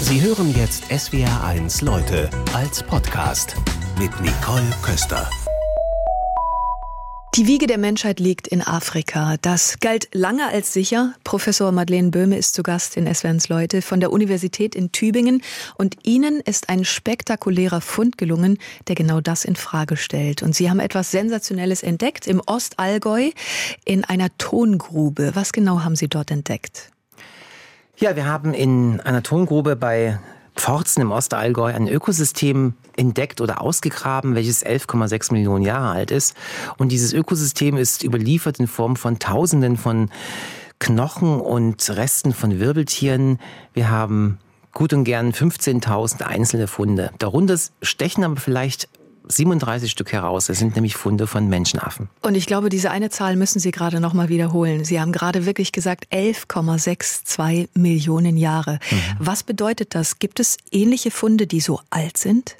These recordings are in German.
Sie hören jetzt SWR1 Leute als Podcast mit Nicole Köster. Die Wiege der Menschheit liegt in Afrika. Das galt lange als sicher. Professor Madeleine Böhme ist zu Gast in SWR1 Leute von der Universität in Tübingen. Und Ihnen ist ein spektakulärer Fund gelungen, der genau das in Frage stellt. Und Sie haben etwas Sensationelles entdeckt im Ostallgäu in einer Tongrube. Was genau haben Sie dort entdeckt? Ja, wir haben in einer Tongrube bei Pforzen im Ostallgäu ein Ökosystem entdeckt oder ausgegraben, welches 11,6 Millionen Jahre alt ist. Und dieses Ökosystem ist überliefert in Form von Tausenden von Knochen und Resten von Wirbeltieren. Wir haben gut und gern 15.000 einzelne Funde. Darunter stechen aber vielleicht 37 Stück heraus. Das sind nämlich Funde von Menschenaffen. Und ich glaube, diese eine Zahl müssen Sie gerade noch mal wiederholen. Sie haben gerade wirklich gesagt 11,62 Millionen Jahre. Was bedeutet das? Gibt es ähnliche Funde, die so alt sind?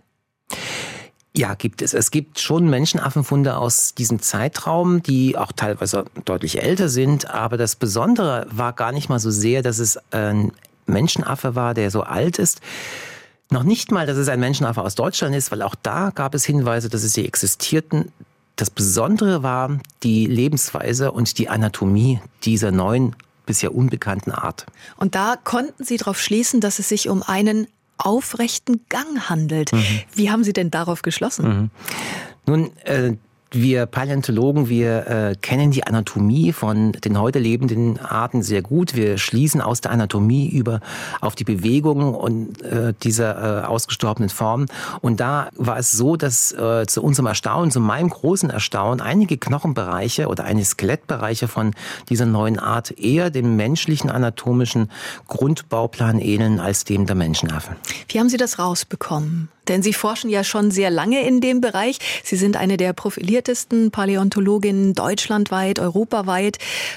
Ja, gibt es. Es gibt schon Menschenaffenfunde aus diesem Zeitraum, die auch teilweise deutlich älter sind. Aber das Besondere war gar nicht mal so sehr, dass es ein Menschenaffe war, der so alt ist. Noch nicht mal, dass es ein Menschenaffe aus Deutschland ist, weil auch da gab es Hinweise, dass sie existierten. Das Besondere war die Lebensweise und die Anatomie dieser neuen, bisher unbekannten Art. Und da konnten Sie darauf schließen, dass es sich um einen aufrechten Gang handelt. Wie haben Sie denn darauf geschlossen? Nun, wir Paläontologen, wir kennen die Anatomie von den heute lebenden Arten sehr gut. Wir schließen aus der Anatomie über auf die Bewegungen und dieser ausgestorbenen Formen. Und da war es so, dass zu unserem Erstaunen, zu meinem großen Erstaunen, einige Knochenbereiche oder einige Skelettbereiche von dieser neuen Art eher dem menschlichen anatomischen Grundbauplan ähneln als dem der Menschenaffen. Wie haben Sie das rausbekommen? Denn Sie forschen ja schon sehr lange in dem Bereich. Sie sind eine der profiliertesten Paläontologinnen deutschlandweit, europaweit.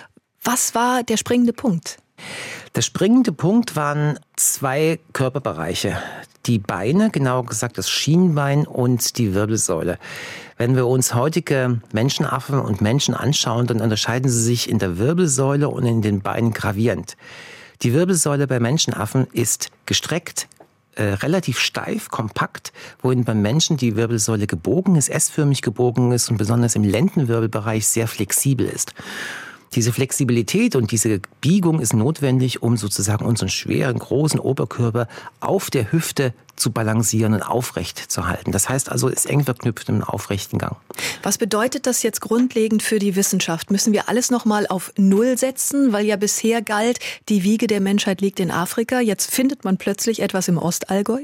Was war der springende Punkt? Der springende Punkt waren zwei Körperbereiche. Die Beine, genauer gesagt das Schienbein und die Wirbelsäule. Wenn wir uns heutige Menschenaffen und Menschen anschauen, dann unterscheiden sie sich in der Wirbelsäule und in den Beinen gravierend. Die Wirbelsäule bei Menschenaffen ist gestreckt, relativ steif, kompakt, wohin beim Menschen die Wirbelsäule gebogen ist, S-förmig gebogen ist und besonders im Lendenwirbelbereich sehr flexibel ist. Diese Flexibilität und diese Biegung ist notwendig, um sozusagen unseren schweren, großen Oberkörper auf der Hüfte zu balancieren und aufrecht zu halten. Das heißt also, es ist eng verknüpft im aufrechten Gang. Was bedeutet das jetzt grundlegend für die Wissenschaft? Müssen wir alles nochmal auf Null setzen? Weil ja bisher galt, die Wiege der Menschheit liegt in Afrika. Jetzt findet man plötzlich etwas im Ostallgäu?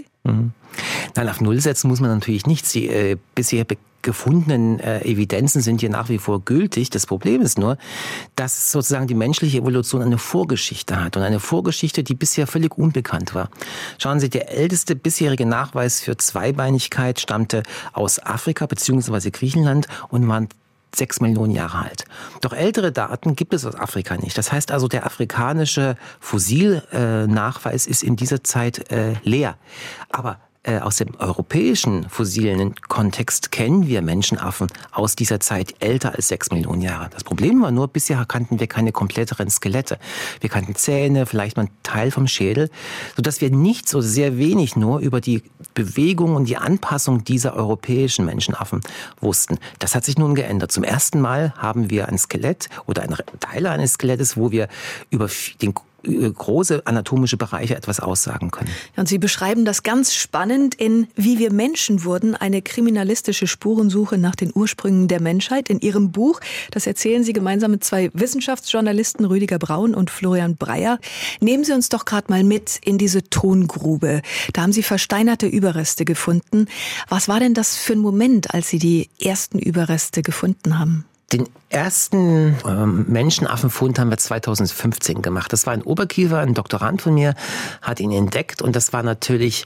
Nein, auf Null setzen muss man natürlich nichts. Die bisher gefundenen Evidenzen sind hier nach wie vor gültig. Das Problem ist nur, dass sozusagen die menschliche Evolution eine Vorgeschichte hat und eine Vorgeschichte, die bisher völlig unbekannt war. Schauen Sie, der älteste bisherige Nachweis für Zweibeinigkeit stammte aus Afrika bzw. Griechenland und war 6 Millionen Jahre alt. Doch ältere Daten gibt es aus Afrika nicht. Das heißt also, der afrikanische Fossilnachweis ist in dieser Zeit leer. Aber aus dem europäischen fossilen Kontext kennen wir Menschenaffen aus dieser Zeit älter als 6 Millionen Jahre. Das Problem war nur, bisher kannten wir keine kompletteren Skelette. Wir kannten Zähne, vielleicht mal einen Teil vom Schädel, sodass wir nichts oder sehr wenig nur über die Bewegung und die Anpassung dieser europäischen Menschenaffen wussten. Das hat sich nun geändert. Zum ersten Mal haben wir ein Skelett oder ein Teil eines Skelettes, wo wir über den große anatomische Bereiche etwas aussagen können. Und Sie beschreiben das ganz spannend in Wie wir Menschen wurden, eine kriminalistische Spurensuche nach den Ursprüngen der Menschheit. In Ihrem Buch, das erzählen Sie gemeinsam mit zwei Wissenschaftsjournalisten, Rüdiger Braun und Florian Breyer. Nehmen Sie uns doch gerade mal mit in diese Tongrube. Da haben Sie versteinerte Überreste gefunden. Was war denn das für ein Moment, als Sie die ersten Überreste gefunden haben? Den ersten Menschenaffenfund haben wir 2015 gemacht. Das war ein Oberkiefer, ein Doktorand von mir hat ihn entdeckt und das war natürlich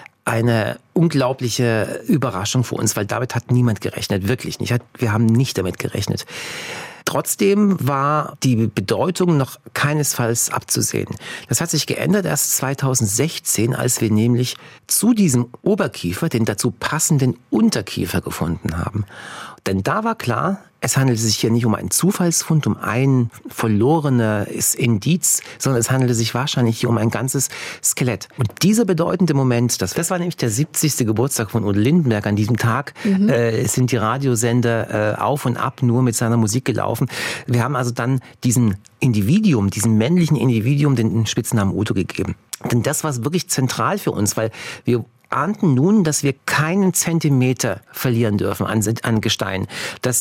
eine unglaubliche Überraschung für uns, weil damit hat niemand gerechnet, wirklich nicht. Wir haben nicht damit gerechnet. Trotzdem war die Bedeutung noch keinesfalls abzusehen. Das hat sich geändert erst 2016, als wir nämlich zu diesem Oberkiefer den dazu passenden Unterkiefer gefunden haben. Denn da war klar, Es handelt sich hier nicht um einen Zufallsfund, um ein verlorenes Indiz, sondern es handelt sich wahrscheinlich hier um ein ganzes Skelett. Und dieser bedeutende Moment, das war nämlich der 70. Geburtstag von Udo Lindenberg. An diesem Tag sind die Radiosender auf und ab nur mit seiner Musik gelaufen. Wir haben also dann diesem männlichen Individuum den Spitznamen Udo gegeben. Denn das war wirklich zentral für uns, weil wir ahnten nun, dass wir keinen Zentimeter verlieren dürfen an Gestein. Dass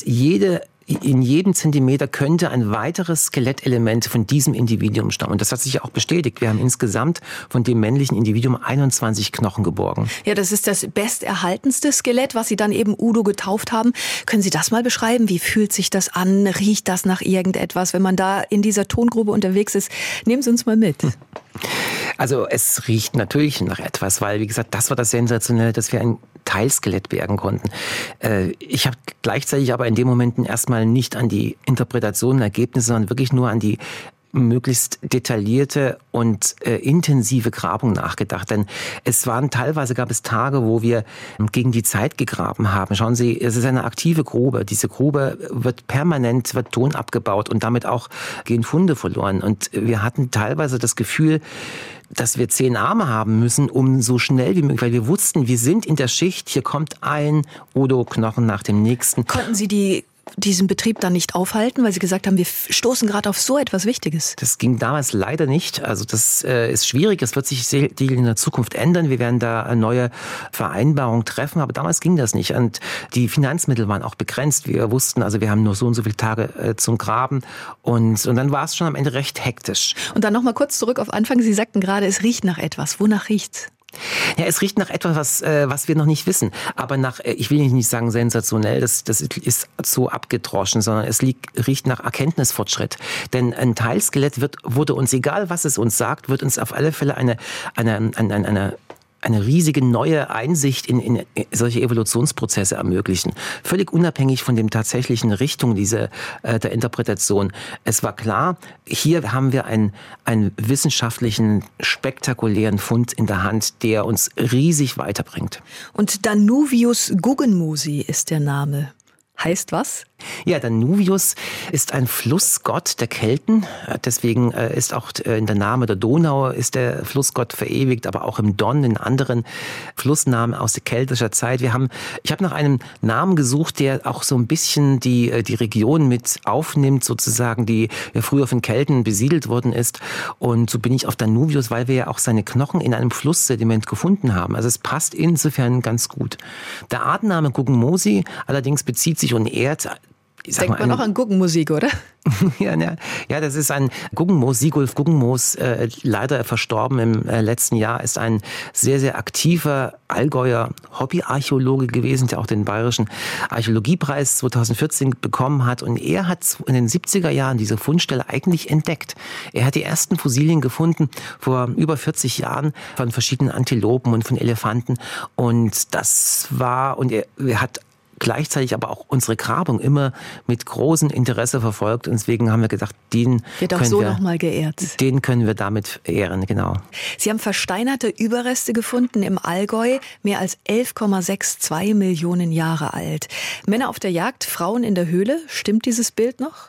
in jedem Zentimeter könnte ein weiteres Skelettelement von diesem Individuum stammen. Und das hat sich ja auch bestätigt. Wir haben insgesamt von dem männlichen Individuum 21 Knochen geborgen. Ja, das ist das besterhaltenste Skelett, was Sie dann eben Udo getauft haben. Können Sie das mal beschreiben? Wie fühlt sich das an? Riecht das nach irgendetwas, wenn man da in dieser Tongrube unterwegs ist? Nehmen Sie uns mal mit. Also es riecht natürlich nach etwas, weil, wie gesagt, das war das Sensationelle, dass wir ein Teilskelett bergen konnten. Ich habe gleichzeitig aber in dem Moment erstmal nicht an die Interpretationen, Ergebnisse, sondern wirklich nur an die möglichst detaillierte und intensive Grabung nachgedacht. Denn teilweise gab es Tage, wo wir gegen die Zeit gegraben haben. Schauen Sie, es ist eine aktive Grube. Diese Grube wird Ton abgebaut und damit auch gehen Funde verloren. Und wir hatten teilweise das Gefühl, dass wir 10 Arme haben müssen, um so schnell wie möglich, weil wir wussten, wir sind in der Schicht, hier kommt ein Udo-Knochen nach dem nächsten. Konnten Sie diesen Betrieb dann nicht aufhalten, weil Sie gesagt haben, wir stoßen gerade auf so etwas Wichtiges? Das ging damals leider nicht. Also das ist schwierig. Es wird sich in der Zukunft ändern. Wir werden da eine neue Vereinbarung treffen. Aber damals ging das nicht. Und die Finanzmittel waren auch begrenzt. Wir wussten, also wir haben nur so und so viele Tage zum Graben. Und dann war es schon am Ende recht hektisch. Und dann nochmal kurz zurück auf Anfang. Sie sagten gerade, es riecht nach etwas. Wonach riecht's? Ja, es riecht nach etwas, was wir noch nicht wissen. Aber ich will nicht sagen sensationell, das ist so abgedroschen, sondern riecht nach Erkenntnisfortschritt. Denn ein Teilskelett wurde uns, egal was es uns sagt, wird uns auf alle Fälle eine riesige neue Einsicht in solche Evolutionsprozesse ermöglichen. Völlig unabhängig von dem tatsächlichen Richtung der Interpretation. Es war klar, hier haben wir einen wissenschaftlichen, spektakulären Fund in der Hand, der uns riesig weiterbringt. Und Danuvius Guggenmusi ist der Name. Heißt was? Ja, Danuvius ist ein Flussgott der Kelten. Deswegen ist auch in der Name der Donau ist der Flussgott verewigt, aber auch im Don, in anderen Flussnamen aus der keltischer Zeit. Ich habe nach einem Namen gesucht, der auch so ein bisschen die Region mit aufnimmt, sozusagen, die ja früher von Kelten besiedelt worden ist. Und so bin ich auf Danuvius, weil wir ja auch seine Knochen in einem Flusssediment gefunden haben. Also es passt insofern ganz gut. Der Artenname Guggenmosi allerdings bezieht sich und ehrt. Denkt man auch an Guggenmusik, oder? Ja, das ist ein Guggenmoos. Sigulf Guggenmoos, leider verstorben im letzten Jahr, ist ein sehr, sehr aktiver Allgäuer Hobbyarchäologe gewesen, der auch den Bayerischen Archäologiepreis 2014 bekommen hat. Und er hat in den 70er Jahren diese Fundstelle eigentlich entdeckt. Er hat die ersten Fossilien gefunden vor über 40 Jahren von verschiedenen Antilopen und von Elefanten. Und er hat gleichzeitig aber auch unsere Grabung immer mit großem Interesse verfolgt. Und deswegen haben wir gedacht, den können wir damit ehren, genau. Sie haben versteinerte Überreste gefunden im Allgäu, mehr als 11,62 Millionen Jahre alt. Männer auf der Jagd, Frauen in der Höhle. Stimmt dieses Bild noch?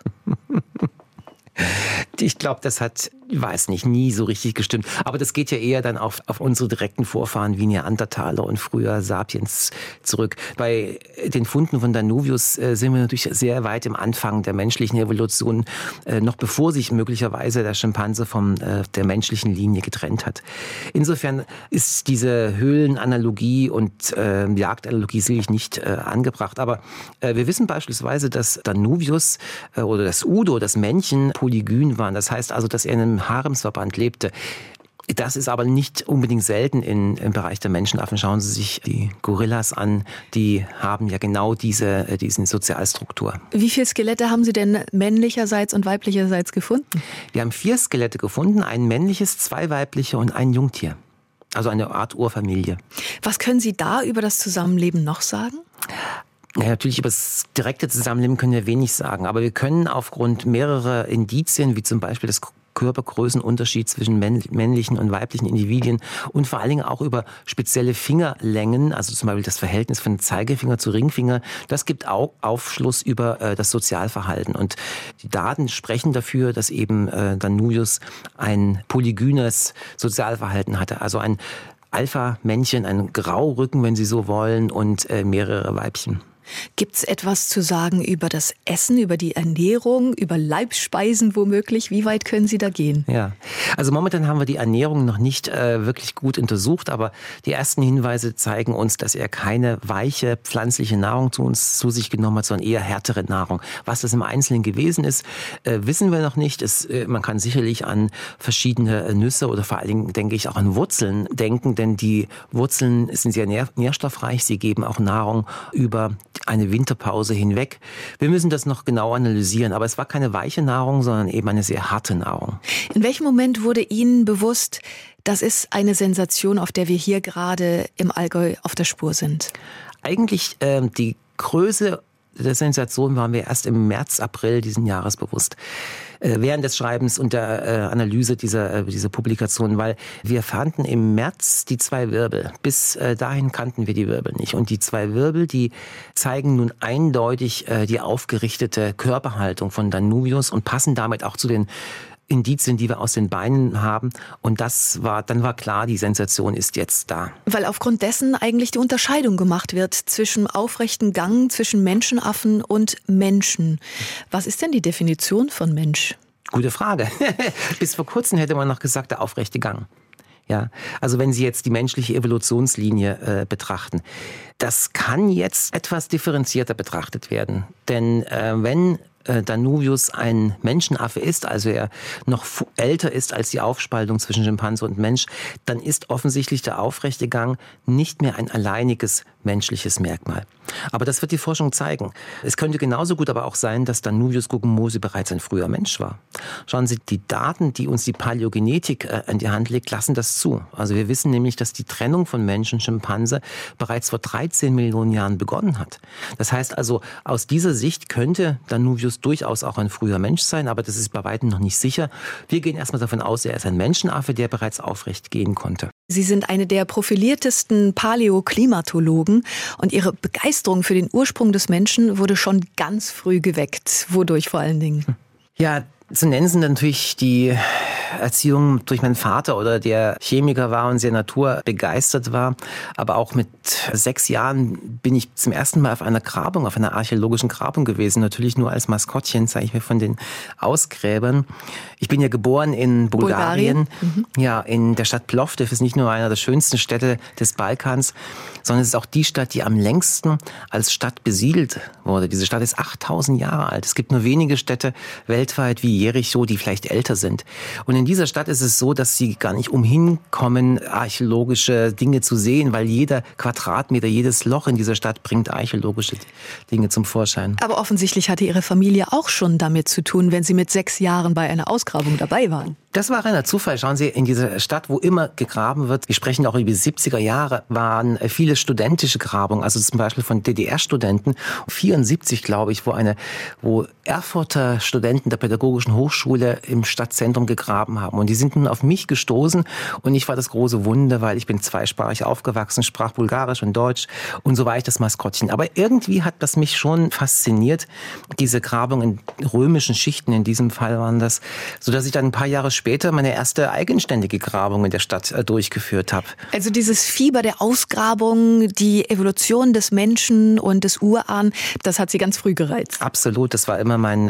Ich glaube, das hat, nie so richtig gestimmt. Aber das geht ja eher dann auf unsere direkten Vorfahren wie Neandertaler und früher Sapiens zurück. Bei den Funden von Danuvius sind wir natürlich sehr weit im Anfang der menschlichen Evolution, noch bevor sich möglicherweise der Schimpanse von der menschlichen Linie getrennt hat. Insofern ist diese Höhlenanalogie und Jagdanalogie sicherlich nicht angebracht. Aber wir wissen beispielsweise, dass Danuvius oder das Udo, das Männchen, polygyn waren. Das heißt also, dass er in einem Haremsverband lebte. Das ist aber nicht unbedingt selten im Bereich der Menschenaffen. Schauen Sie sich die Gorillas an, die haben ja genau diese Sozialstruktur. Wie viele Skelette haben Sie denn männlicherseits und weiblicherseits gefunden? Wir haben 4 Skelette gefunden, ein männliches, 2 weibliche und ein Jungtier. Also eine Art Urfamilie. Was können Sie da über das Zusammenleben noch sagen? Ja, natürlich über das direkte Zusammenleben können wir wenig sagen, aber wir können aufgrund mehrerer Indizien, wie zum Beispiel das Körpergrößenunterschied zwischen männlichen und weiblichen Individuen und vor allen Dingen auch über spezielle Fingerlängen, also zum Beispiel das Verhältnis von Zeigefinger zu Ringfinger. Das gibt auch Aufschluss über das Sozialverhalten. Und die Daten sprechen dafür, dass eben Danuvius ein polygynes Sozialverhalten hatte, also ein Alpha-Männchen, ein Graurücken, wenn Sie so wollen, und mehrere Weibchen. Gibt es etwas zu sagen über das Essen, über die Ernährung, über Leibspeisen womöglich? Wie weit können Sie da gehen? Ja, also momentan haben wir die Ernährung noch nicht wirklich gut untersucht, aber die ersten Hinweise zeigen uns, dass er keine weiche pflanzliche Nahrung zu sich genommen hat, sondern eher härtere Nahrung. Was das im Einzelnen gewesen ist, wissen wir noch nicht. Man kann sicherlich an verschiedene Nüsse oder vor allen Dingen, denke ich, auch an Wurzeln denken, denn die Wurzeln sind sehr nährstoffreich. Sie geben auch Nahrung über eine Winterpause hinweg. Wir müssen das noch genau analysieren, aber es war keine weiche Nahrung, sondern eben eine sehr harte Nahrung. In welchem Moment wurde Ihnen bewusst, das ist eine Sensation, auf der wir hier gerade im Allgäu auf der Spur sind? Eigentlich die Größe der Sensation waren wir erst im März, April diesen Jahres bewusst. Während des Schreibens und der Analyse dieser Publikation, weil wir fanden im März die 2 Wirbel. Bis dahin kannten wir die Wirbel nicht. Und die 2 Wirbel, die zeigen nun eindeutig die aufgerichtete Körperhaltung von Danuvius und passen damit auch zu den Indizien, die wir aus den Beinen haben. Und dann war klar, die Sensation ist jetzt da. Weil aufgrund dessen eigentlich die Unterscheidung gemacht wird zwischen aufrechten Gang, zwischen Menschenaffen und Menschen. Was ist denn die Definition von Mensch? Gute Frage. Bis vor kurzem hätte man noch gesagt, der aufrechte Gang. Ja, also wenn Sie jetzt die menschliche Evolutionslinie betrachten, das kann jetzt etwas differenzierter betrachtet werden. Denn wenn Danuvius ein Menschenaffe ist, also er noch älter ist als die Aufspaltung zwischen Schimpanse und Mensch, dann ist offensichtlich der aufrechte Gang nicht mehr ein alleiniges menschliches Merkmal. Aber das wird die Forschung zeigen. Es könnte genauso gut aber auch sein, dass Danuvius Guggenmosi bereits ein früher Mensch war. Schauen Sie, die Daten, die uns die Paläogenetik in die Hand legt, lassen das zu. Also wir wissen nämlich, dass die Trennung von Mensch und Schimpanse bereits vor 13 Millionen Jahren begonnen hat. Das heißt also, aus dieser Sicht könnte Danuvius durchaus auch ein früher Mensch sein, aber das ist bei weitem noch nicht sicher. Wir gehen erstmal davon aus, er ist ein Menschenaffe, der bereits aufrecht gehen konnte. Sie sind eine der profiliertesten Paläoklimatologen und Ihre Begeisterung für den Ursprung des Menschen wurde schon ganz früh geweckt. Wodurch vor allen Dingen? Ja, zu nennen sind natürlich die Erziehung durch meinen Vater, oder der Chemiker war und sehr naturbegeistert war. Aber auch mit 6 Jahren bin ich zum ersten Mal auf einer Grabung, auf einer archäologischen Grabung gewesen. Natürlich nur als Maskottchen, sage ich mir, von den Ausgräbern. Ich bin ja geboren in Bulgarien. Ja, in der Stadt Plovdiv. Ist nicht nur einer der schönsten Städte des Balkans, sondern es ist auch die Stadt, die am längsten als Stadt besiedelt wurde. Diese Stadt ist 8000 Jahre alt. Es gibt nur wenige Städte weltweit wie Jericho, die vielleicht älter sind. Und in dieser Stadt ist es so, dass sie gar nicht umhin kommen, archäologische Dinge zu sehen, weil jeder Quadratmeter, jedes Loch in dieser Stadt bringt archäologische Dinge zum Vorschein. Aber offensichtlich hatte Ihre Familie auch schon damit zu tun, wenn Sie mit 6 Jahren bei einer Ausgrabung dabei waren. Das war reiner Zufall. Schauen Sie, in dieser Stadt, wo immer gegraben wird, wir sprechen auch über die 70er Jahre, waren viele studentische Grabungen, also zum Beispiel von DDR-Studenten. 74, glaube ich, wo Erfurter Studenten der Pädagogischen Hochschule im Stadtzentrum gegraben haben. Und die sind nun auf mich gestoßen und ich war das große Wunder, weil ich bin zweisprachig aufgewachsen, sprach Bulgarisch und Deutsch und so war ich das Maskottchen. Aber irgendwie hat das mich schon fasziniert, diese Grabungen in römischen Schichten, in diesem Fall waren das, sodass ich dann ein paar Jahre später meine erste eigenständige Grabung in der Stadt durchgeführt habe. Also dieses Fieber der Ausgrabung, die Evolution des Menschen und des Urahn, das hat Sie ganz früh gereizt. Absolut, das war immer mein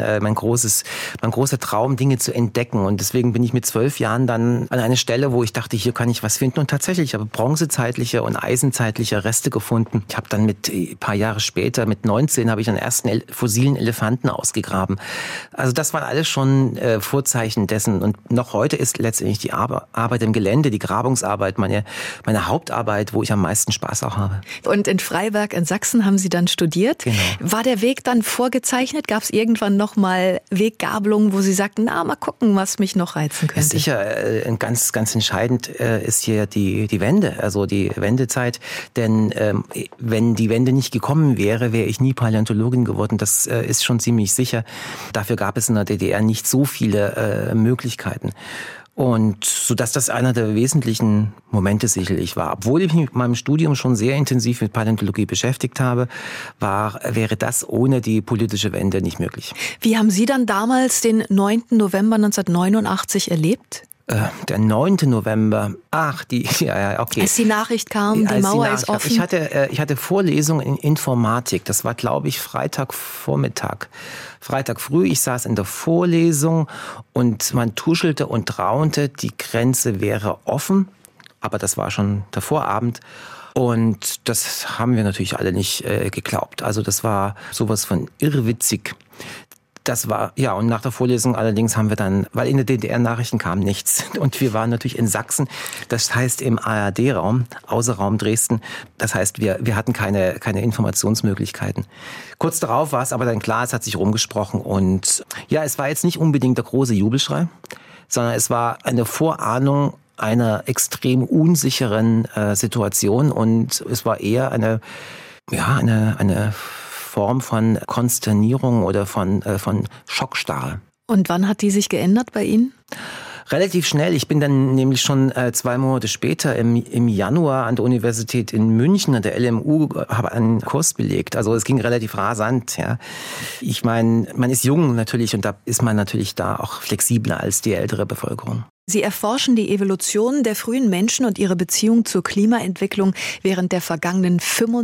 großer Traum, Dinge zu entdecken. Und deswegen bin ich mit 12 Jahren dann an eine Stelle, wo ich dachte, hier kann ich was finden. Und tatsächlich, ich habe bronzezeitliche und eisenzeitliche Reste gefunden. Ich habe dann ein paar Jahre später, mit 19, habe ich den ersten fossilen Elefanten ausgegraben. Also das waren alles schon Vorzeichen dessen. Und noch heute ist letztendlich die Arbeit im Gelände, die Grabungsarbeit, meine Hauptarbeit, wo ich am meisten Spaß auch habe. Und in Freiberg in Sachsen haben Sie dann studiert. Genau. War der Weg dann vorgezeichnet? Gab es irgendwann noch mal Weggabelungen, wo Sie sagten, mal gucken, was mich noch reizen könnte? Sicher, ganz, ganz entscheidend ist hier die Wende, also die Wendezeit. Denn wenn die Wende nicht gekommen wäre, wäre ich nie Paläontologin geworden. Das ist schon ziemlich sicher. Dafür gab es in der DDR nicht so viele Möglichkeiten. hatten. Und so dass das einer der wesentlichen Momente sicherlich war. Obwohl ich mich mit meinem Studium schon sehr intensiv mit Paläontologie beschäftigt habe, wäre das ohne die politische Wende nicht möglich. Wie haben Sie dann damals den 9. November 1989 erlebt? Der 9. November, okay. Als die Nachricht kam, die Mauer ist offen. Ich hatte Vorlesungen in Informatik, das war, glaube ich, Freitag früh, ich saß in der Vorlesung und man tuschelte und raunte, die Grenze wäre offen, aber das war schon der Vorabend. Und das haben wir natürlich alle nicht geglaubt. Also das war sowas von irrwitzig. Das war, ja, und nach der Vorlesung allerdings haben wir dann, weil in der DDR-Nachrichten kam nichts. Und wir waren natürlich in Sachsen, das heißt im ARD-Raum, Außerraum Dresden. Das heißt, wir hatten keine Informationsmöglichkeiten. Kurz darauf war es aber dann klar, es hat sich rumgesprochen. Und ja, es war jetzt nicht unbedingt der große Jubelschrei, sondern es war eine Vorahnung einer extrem unsicheren Situation. Und es war eher eine Form von Konsternierung oder von Schockstarre. Und wann hat die sich geändert bei Ihnen? Relativ schnell. Ich bin dann nämlich schon 2 Monate später im Januar an der Universität in München, an der LMU, habe einen Kurs belegt. Also es ging relativ rasant. Ja. Ich meine, man ist jung natürlich und da ist man natürlich da auch flexibler als die ältere Bevölkerung. Sie erforschen die Evolution der frühen Menschen und ihre Beziehung zur Klimaentwicklung während der vergangenen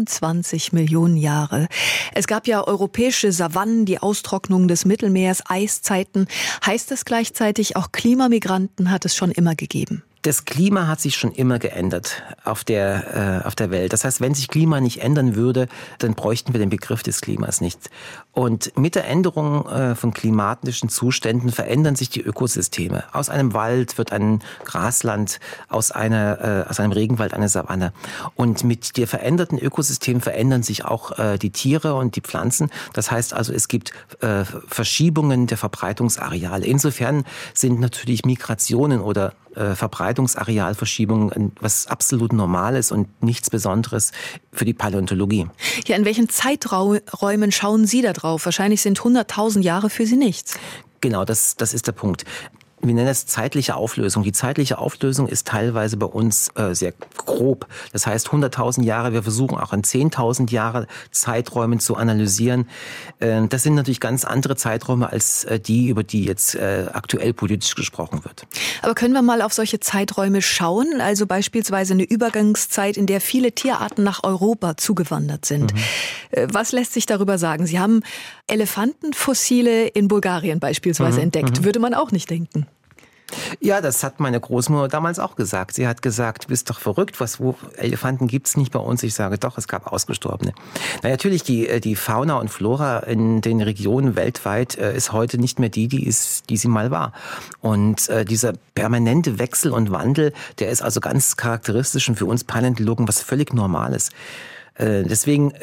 25 Millionen Jahre. Es gab ja europäische Savannen, die Austrocknung des Mittelmeers, Eiszeiten. Heißt das gleichzeitig, auch Klimamigranten hat es schon immer gegeben? Das Klima hat sich schon immer geändert auf der Welt. Das heißt, wenn sich Klima nicht ändern würde, dann bräuchten wir den Begriff des Klimas nicht. Und mit der Änderung von klimatischen Zuständen verändern sich die Ökosysteme. Aus einem Wald wird ein Grasland, aus einem Regenwald eine Savanne. Und mit der veränderten Ökosystem verändern sich auch die Tiere und die Pflanzen. Das heißt also, es gibt Verschiebungen der Verbreitungsareale. Insofern sind natürlich Migrationen oder Verbreitungsarealverschiebungen was absolut Normales und nichts Besonderes für die Paläontologie. Ja, in welchen Zeiträumen schauen Sie da drauf? Wahrscheinlich sind 100.000 Jahre für Sie nichts. Genau, das ist der Punkt. Wir nennen es zeitliche Auflösung. Die zeitliche Auflösung ist teilweise bei uns sehr grob. Das heißt 100.000 Jahre. Wir versuchen auch an 10.000 Jahre Zeiträumen zu analysieren. Das sind natürlich ganz andere Zeiträume als die, über die jetzt aktuell politisch gesprochen wird. Aber können wir mal auf solche Zeiträume schauen? Also beispielsweise eine Übergangszeit, in der viele Tierarten nach Europa zugewandert sind. Was lässt sich darüber sagen? Sie haben Elefantenfossile in Bulgarien beispielsweise entdeckt. Würde man auch nicht denken. Ja, das hat meine Großmutter damals auch gesagt. Sie hat gesagt, du bist doch verrückt, Elefanten gibt's nicht bei uns. Ich sage doch, es gab Ausgestorbene. Na, natürlich, die Fauna und Flora in den Regionen weltweit ist heute nicht mehr die sie mal war. Und dieser permanente Wechsel und Wandel, der ist also ganz charakteristisch und für uns Paläontologen was völlig Normales. Deswegen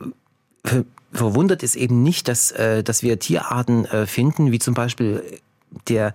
verwundert es eben nicht, dass wir Tierarten finden, wie zum Beispiel der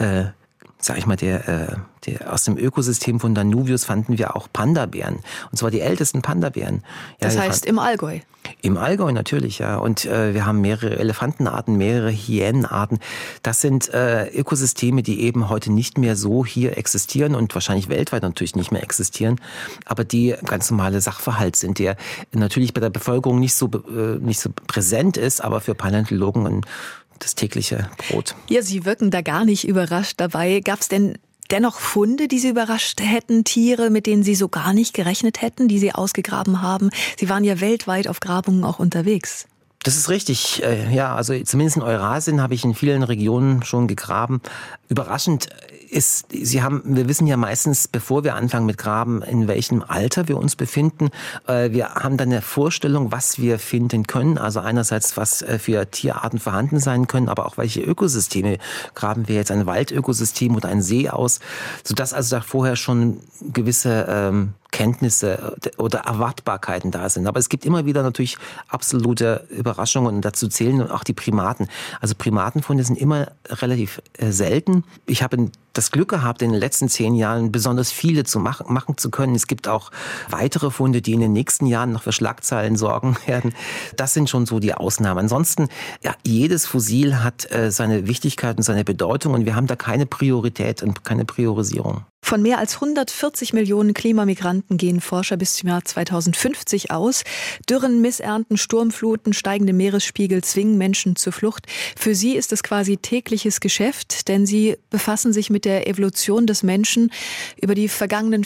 aus dem Ökosystem von Danuvius fanden wir auch Panda-Bären. Und zwar die ältesten Panda-Bären. Ja, das heißt im Allgäu? Im Allgäu natürlich, ja. Und wir haben mehrere Elefantenarten, mehrere Hyänenarten. Das sind Ökosysteme, die eben heute nicht mehr so hier existieren und wahrscheinlich weltweit natürlich nicht mehr existieren, aber die ganz normale Sachverhalt sind, der natürlich bei der Bevölkerung nicht so präsent ist, aber für Paläontologen das tägliche Brot. Ja, Sie wirken da gar nicht überrascht dabei. Gab es denn dennoch Funde, die Sie überrascht hätten, Tiere, mit denen Sie so gar nicht gerechnet hätten, die Sie ausgegraben haben? Sie waren ja weltweit auf Grabungen auch unterwegs. Das ist richtig. Ja, also zumindest in Eurasien habe ich in vielen Regionen schon gegraben. Überraschend ist, wir wissen ja meistens, bevor wir anfangen mit Graben, in welchem Alter wir uns befinden. Wir haben dann eine Vorstellung, was wir finden können. Also einerseits, was für Tierarten vorhanden sein können, aber auch welche Ökosysteme graben wir jetzt, ein Waldökosystem oder ein See aus, sodass also da vorher schon gewisse Kenntnisse oder Erwartbarkeiten da sind. Aber es gibt immer wieder natürlich absolute Überraschungen und dazu zählen auch die Primaten. Also Primatenfunde sind immer relativ selten. Ich habe das Glück gehabt, in den letzten 10 Jahren besonders viele zu machen zu können. Es gibt auch weitere Funde, die in den nächsten Jahren noch für Schlagzeilen sorgen werden. Das sind schon so die Ausnahmen. Ansonsten, ja, jedes Fossil hat seine Wichtigkeit und seine Bedeutung und wir haben da keine Priorität und keine Priorisierung. Von mehr als 140 Millionen Klimamigranten gehen Forscher bis zum Jahr 2050 aus. Dürren, Missernten, Sturmfluten, steigende Meeresspiegel zwingen Menschen zur Flucht. Für sie ist es quasi tägliches Geschäft, denn sie befassen sich mit der Evolution des Menschen über die vergangenen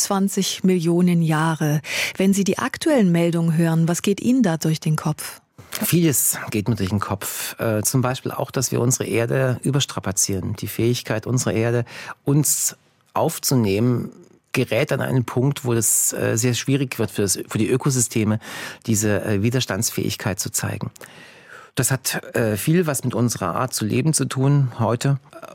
25 Millionen Jahre. Wenn Sie die aktuellen Meldungen hören, was geht Ihnen da durch den Kopf? Vieles geht mir durch den Kopf. Zum Beispiel auch, dass wir unsere Erde überstrapazieren. Die Fähigkeit unserer Erde, uns aufzunehmen, gerät an einen Punkt, wo es sehr schwierig wird für die Ökosysteme, diese Widerstandsfähigkeit zu zeigen. Das hat viel was mit unserer Art zu leben zu tun heute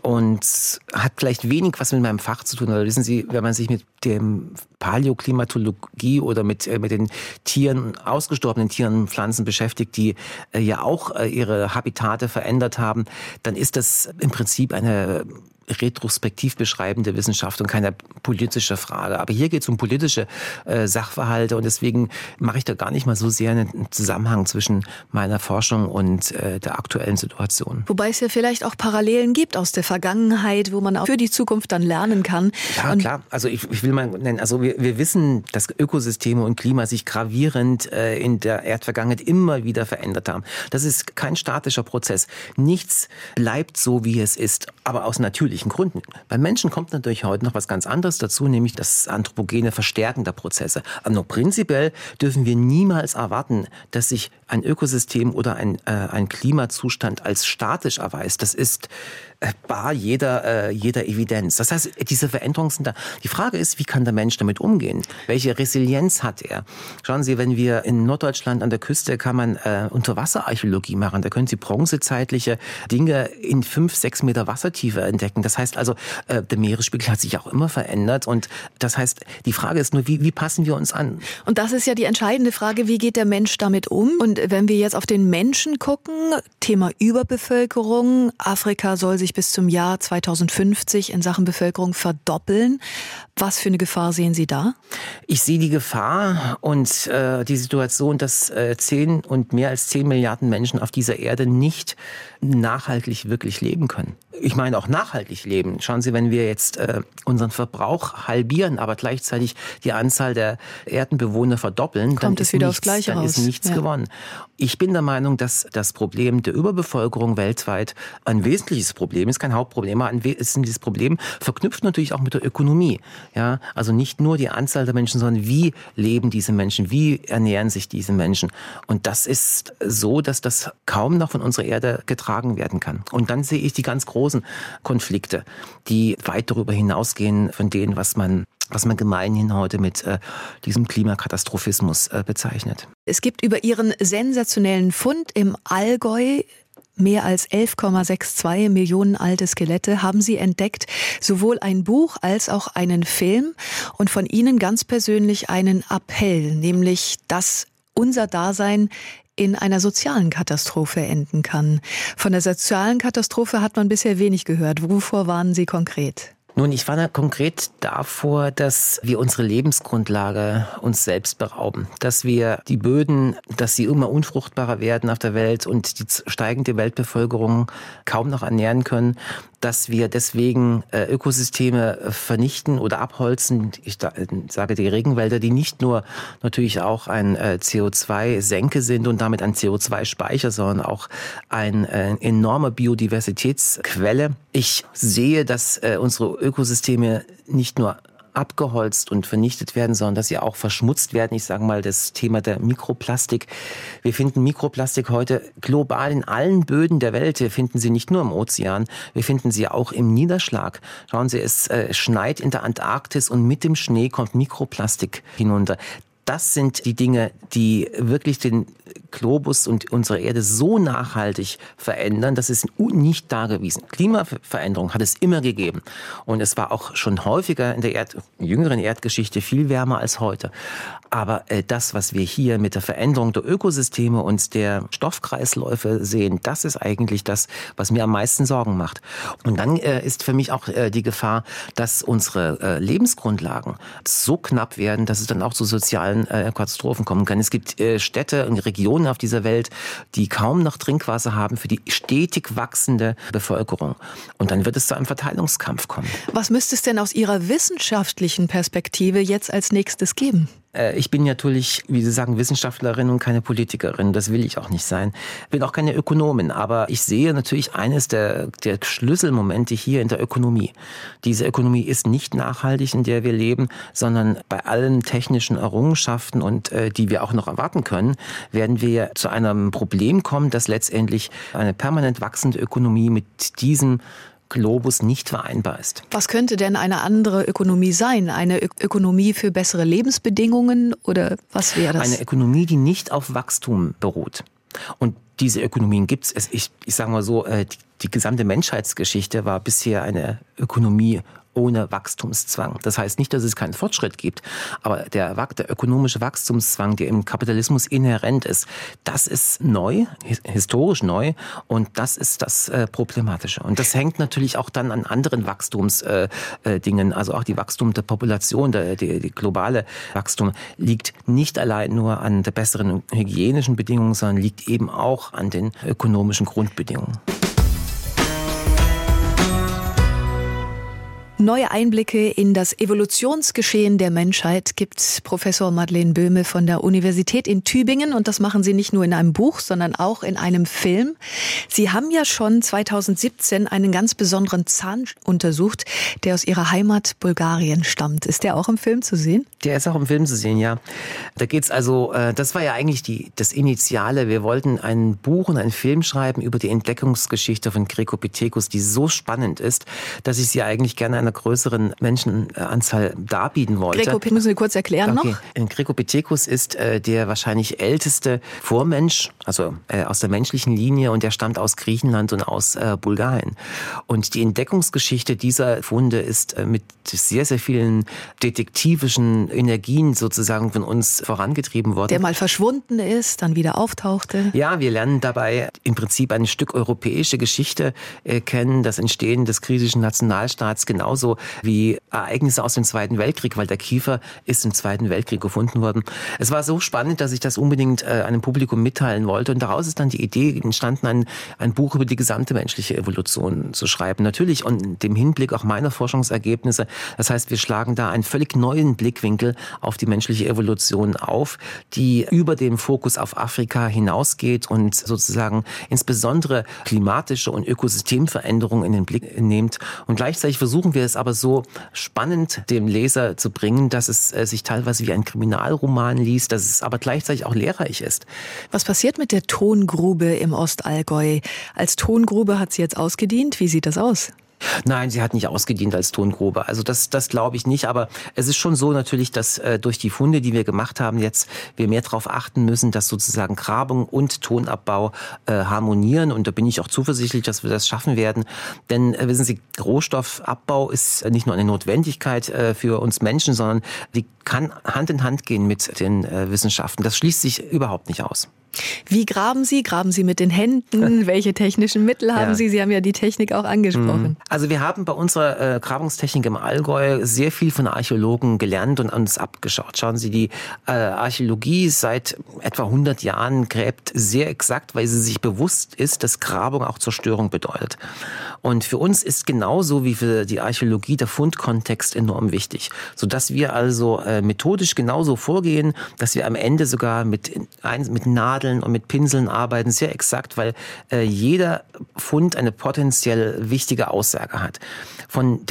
und hat vielleicht wenig was mit meinem Fach zu tun. Oder wissen Sie, wenn man sich mit dem Paläoklimatologie oder mit den Tieren, ausgestorbenen Tieren und Pflanzen beschäftigt, die ja auch ihre Habitate verändert haben, dann ist das im Prinzip eine retrospektiv beschreibende Wissenschaft und keine politische Frage. Aber hier geht es um politische Sachverhalte und deswegen mache ich da gar nicht mal so sehr einen Zusammenhang zwischen meiner Forschung und der aktuellen Situation. Wobei es ja vielleicht auch Parallelen gibt aus der Vergangenheit, wo man auch für die Zukunft dann lernen kann. Ja, und klar. Also ich will mal nennen, also wir wissen, dass Ökosysteme und Klima sich gravierend in der Erdvergangenheit immer wieder verändert haben. Das ist kein statischer Prozess. Nichts bleibt so, wie es ist, aber aus natürlichen Gründen. Beim Menschen kommt natürlich heute noch was ganz anderes dazu, nämlich das anthropogene Verstärken der Prozesse. Aber nur prinzipiell dürfen wir niemals erwarten, dass sich ein Ökosystem oder ein Klimazustand als statisch erweist. Das ist bar jeder Evidenz. Das heißt, diese Veränderungen sind da. Die Frage ist, wie kann der Mensch damit umgehen? Welche Resilienz hat er? Schauen Sie, wenn wir in Norddeutschland an der Küste kann man Unterwasserarchäologie machen. Da können Sie bronzezeitliche Dinge in 5-6 Meter Wassertiefe entdecken. Das heißt also, der Meeresspiegel hat sich auch immer verändert. Und das heißt, die Frage ist nur, wie passen wir uns an? Und das ist ja die entscheidende Frage, wie geht der Mensch damit um? Und wenn wir jetzt auf den Menschen gucken, Thema Überbevölkerung, Afrika soll sich bis zum Jahr 2050 in Sachen Bevölkerung verdoppeln. Was für eine Gefahr sehen Sie da? Ich sehe die Gefahr und die Situation, dass 10 und mehr als 10 Milliarden Menschen auf dieser Erde nicht nachhaltig wirklich leben können. Ich meine auch nachhaltig leben. Schauen Sie, wenn wir jetzt unseren Verbrauch halbieren, aber gleichzeitig die Anzahl der Erdenbewohner verdoppeln, dann ist nichts gewonnen. Ich bin der Meinung, dass das Problem der Überbevölkerung weltweit ein wesentliches Problem ist, kein Hauptproblem, aber ein wesentliches Problem, verknüpft natürlich auch mit der Ökonomie. Ja, also nicht nur die Anzahl der Menschen, sondern wie leben diese Menschen, wie ernähren sich diese Menschen. Und das ist so, dass das kaum noch von unserer Erde getragen werden kann. Und dann sehe ich die ganz großen Konflikte, die weit darüber hinausgehen von denen, was man gemeinhin heute mit diesem Klimakatastrophismus bezeichnet. Es gibt über Ihren sensationellen Fund im Allgäu mehr als 11,62 Millionen alte Skelette haben Sie entdeckt, sowohl ein Buch als auch einen Film und von Ihnen ganz persönlich einen Appell, nämlich, dass unser Dasein in einer sozialen Katastrophe enden kann. Von der sozialen Katastrophe hat man bisher wenig gehört. Wovor warnen Sie konkret? Nun, ich warne konkret davor, dass wir unsere Lebensgrundlage uns selbst berauben. Dass wir die Böden, dass sie immer unfruchtbarer werden auf der Welt und die steigende Weltbevölkerung kaum noch ernähren können. Dass wir deswegen Ökosysteme vernichten oder abholzen. Ich sage die Regenwälder, die nicht nur natürlich auch ein CO2-Senke sind und damit ein CO2-Speicher, sondern auch ein enorme Biodiversitätsquelle. Ich sehe, dass unsere Ökosysteme nicht nur abgeholzt und vernichtet werden, sondern dass sie auch verschmutzt werden. Ich sage mal das Thema der Mikroplastik. Wir finden Mikroplastik heute global in allen Böden der Welt. Wir finden sie nicht nur im Ozean, wir finden sie auch im Niederschlag. Schauen Sie, es schneit in der Antarktis und mit dem Schnee kommt Mikroplastik hinunter. das sind die Dinge, die wirklich den Globus und unsere Erde so nachhaltig verändern, das ist nicht dargewiesen. Klimaveränderung hat es immer gegeben. Und es war auch schon häufiger in der jüngeren Erdgeschichte viel wärmer als heute. Aber das, was wir hier mit der Veränderung der Ökosysteme und der Stoffkreisläufe sehen, das ist eigentlich das, was mir am meisten Sorgen macht. Und dann ist für mich auch die Gefahr, dass unsere Lebensgrundlagen so knapp werden, dass es dann auch zu sozialen Katastrophen kommen kann. Es gibt Städte und Regionen auf dieser Welt, die kaum noch Trinkwasser haben für die stetig wachsende Bevölkerung. Und dann wird es zu einem Verteilungskampf kommen. Was müsste es denn aus Ihrer wissenschaftlichen Perspektive jetzt als nächstes geben? Ich bin natürlich, wie Sie sagen, Wissenschaftlerin und keine Politikerin. Das will ich auch nicht sein. Bin auch keine Ökonomin. Aber ich sehe natürlich eines der Schlüsselmomente hier in der Ökonomie. Diese Ökonomie ist nicht nachhaltig, in der wir leben, sondern bei allen technischen Errungenschaften und die wir auch noch erwarten können, werden wir zu einem Problem kommen, dass letztendlich eine permanent wachsende Ökonomie mit diesem Globus nicht vereinbar ist. Was könnte denn eine andere Ökonomie sein? Eine Ökonomie für bessere Lebensbedingungen oder was wäre das? Eine Ökonomie, die nicht auf Wachstum beruht. Und diese Ökonomien gibt es. Ich sage mal so, die gesamte Menschheitsgeschichte war bisher eine Ökonomie ohne Wachstumszwang. Das heißt nicht, dass es keinen Fortschritt gibt, aber der ökonomische Wachstumszwang, der im Kapitalismus inhärent ist, das ist neu, historisch neu, und das ist das Problematische. Und das hängt natürlich auch dann an anderen Wachstumsdingen, also auch die Wachstum der Population, die globale Wachstum liegt nicht allein nur an der besseren hygienischen Bedingungen, sondern liegt eben auch an den ökonomischen Grundbedingungen. Neue Einblicke in das Evolutionsgeschehen der Menschheit gibt Professor Madeleine Böhme von der Universität in Tübingen. Und das machen Sie nicht nur in einem Buch, sondern auch in einem Film. Sie haben ja schon 2017 einen ganz besonderen Zahn untersucht, der aus Ihrer Heimat Bulgarien stammt. Ist der auch im Film zu sehen? Der ist auch im Film zu sehen, ja. Da geht's also, das war ja eigentlich das Initiale. Wir wollten ein Buch und einen Film schreiben über die Entdeckungsgeschichte von Grecopithecus, die so spannend ist, dass ich sie eigentlich gerne einer größeren Menschenanzahl darbieten wollte. Grecopithecus müssen Sie kurz erklären noch? Grecopithecus ist der wahrscheinlich älteste Vormensch, also aus der menschlichen Linie, und der stammt aus Griechenland und aus Bulgarien. Und die Entdeckungsgeschichte dieser Funde ist mit sehr, sehr vielen detektivischen Energien sozusagen von uns vorangetrieben worden. Der mal verschwunden ist, dann wieder auftauchte. Ja, wir lernen dabei im Prinzip ein Stück europäische Geschichte kennen, das Entstehen des griechischen Nationalstaats, genauso wie Ereignisse aus dem Zweiten Weltkrieg, weil der Kiefer ist im Zweiten Weltkrieg gefunden worden. Es war so spannend, dass ich das unbedingt einem Publikum mitteilen wollte, und daraus ist dann die Idee entstanden, ein Buch über die gesamte menschliche Evolution zu schreiben. Natürlich und dem Hinblick auch meiner Forschungsergebnisse. Das heißt, wir schlagen da einen völlig neuen Blickwinkel auf die menschliche Evolution auf, die über den Fokus auf Afrika hinausgeht und sozusagen insbesondere klimatische und Ökosystemveränderungen in den Blick nimmt. Und gleichzeitig versuchen wir es aber so spannend dem Leser zu bringen, dass es sich teilweise wie ein Kriminalroman liest, dass es aber gleichzeitig auch lehrreich ist. Was passiert mit der Tongrube im Ostallgäu? Als Tongrube hat sie jetzt ausgedient. Wie sieht das aus? Nein, sie hat nicht ausgedient als Tongrube. Also das glaube ich nicht. Aber es ist schon so natürlich, dass durch die Funde, die wir gemacht haben, jetzt wir mehr darauf achten müssen, dass sozusagen Grabung und Tonabbau harmonieren. Und da bin ich auch zuversichtlich, dass wir das schaffen werden. Denn wissen Sie, Rohstoffabbau ist nicht nur eine Notwendigkeit für uns Menschen, sondern die kann Hand in Hand gehen mit den Wissenschaften. Das schließt sich überhaupt nicht aus. Wie graben Sie? Graben Sie mit den Händen? Welche technischen Mittel haben Sie? Sie haben ja die Technik auch angesprochen. Also wir haben bei unserer Grabungstechnik im Allgäu sehr viel von Archäologen gelernt und uns abgeschaut. Schauen Sie, die Archäologie seit etwa 100 Jahren gräbt sehr exakt, weil sie sich bewusst ist, dass Grabung auch Zerstörung bedeutet. Und für uns ist genauso wie für die Archäologie der Fundkontext enorm wichtig, sodass wir also methodisch genauso vorgehen, dass wir am Ende sogar mit Nadeln und mit Pinseln arbeiten, sehr exakt, weil jeder Fund eine potenziell wichtige Aussage hat. Von den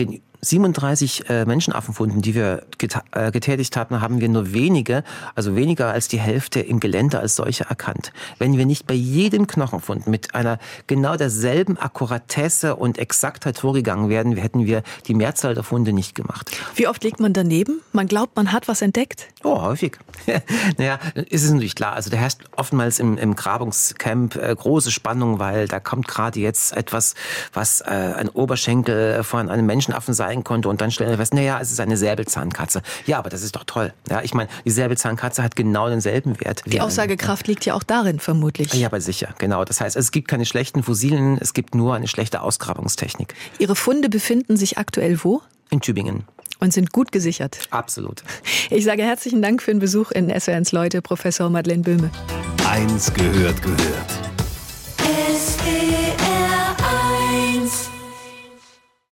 37 Menschenaffenfunden, die wir getätigt haben, haben wir nur wenige, also weniger als die Hälfte im Gelände als solche erkannt. Wenn wir nicht bei jedem Knochenfund mit einer genau derselben Akkuratesse und Exaktheit vorgegangen wären, hätten wir die Mehrzahl der Funde nicht gemacht. Wie oft liegt man daneben? Man glaubt, man hat was entdeckt? Oh, häufig. Naja, ist es natürlich klar. Also da herrscht oftmals im Grabungscamp große Spannung, weil da kommt gerade jetzt etwas, was ein Oberschenkel von einem Menschenaffen sein konnte und dann stellen wir fest, naja, es ist eine Säbelzahnkatze. Ja, aber das ist doch toll. Ja, ich meine, die Säbelzahnkatze hat genau denselben Wert. Die Aussagekraft liegt ja auch darin, vermutlich. Ja, aber sicher, genau. Das heißt, es gibt keine schlechten Fossilien, es gibt nur eine schlechte Ausgrabungstechnik. Ihre Funde befinden sich aktuell wo? In Tübingen. Und sind gut gesichert. Absolut. Ich sage herzlichen Dank für den Besuch in SWR1 Leute, Professor Madeleine Böhme. 1 gehört.